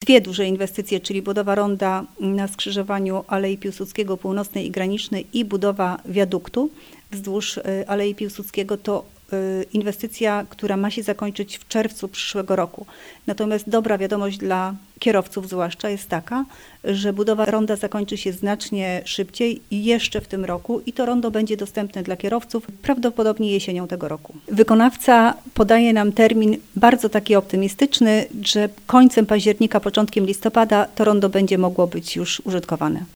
dwie duże inwestycje, czyli budowa ronda na skrzyżowaniu Alei Piłsudskiego Północnej i Granicznej i budowa wiaduktu wzdłuż Alei Piłsudskiego, to inwestycja, która ma się zakończyć w czerwcu przyszłego roku. Natomiast dobra wiadomość dla kierowców zwłaszcza jest taka, że budowa ronda zakończy się znacznie szybciej i jeszcze w tym roku i to rondo będzie dostępne dla kierowców prawdopodobnie jesienią tego roku. Wykonawca podaje nam termin bardzo taki optymistyczny, że końcem października, początkiem listopada to rondo będzie mogło być już użytkowane.